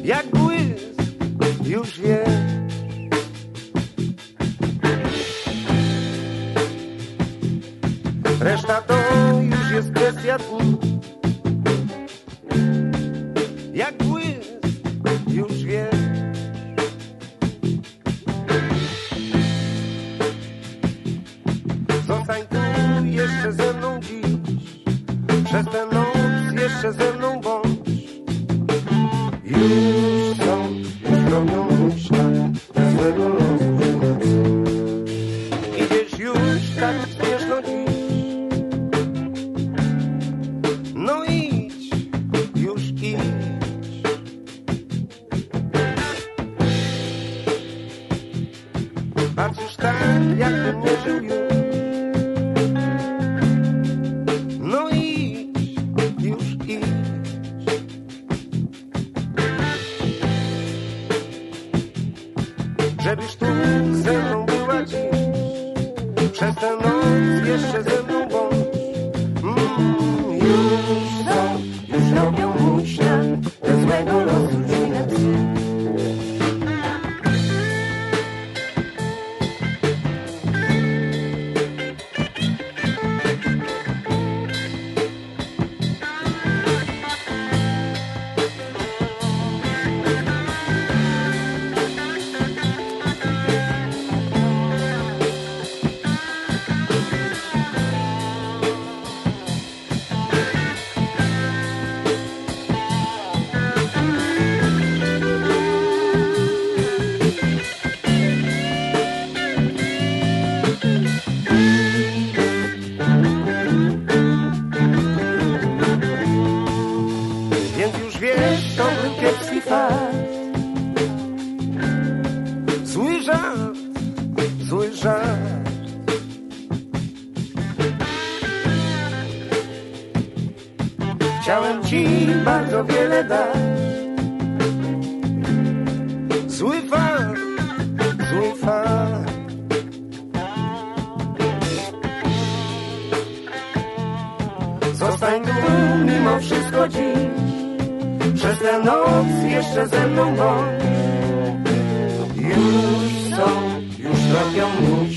jak błysk, już wiesz. Reszta to już jest kwestia dni. Jak błysk, już wiesz. Zostań tu jeszcze ze mną dziś. Przez tę noc jeszcze ze mną bądź. Już są, już robią mój ślad złego losu. Idziesz już tak śmieszno dziś. No idź, już idź. Patrzysz tak, jakbym nie żył już. No idź, już idź. Żebyś tu ze mną była dziś. Przez tę noc jeszcze ze mną bądź. Już są, już robią mój ślad ze złego losu dziwne psy. Więc już wiesz, to był kiepski fakt. Zły żart, zły żart. Chciałem ci bardzo wiele dać. Zły fakt, zły fakt. Zostań tu mimo wszystko dziś. Przez tę noc jeszcze ze mną bądź. Już są, już robią mój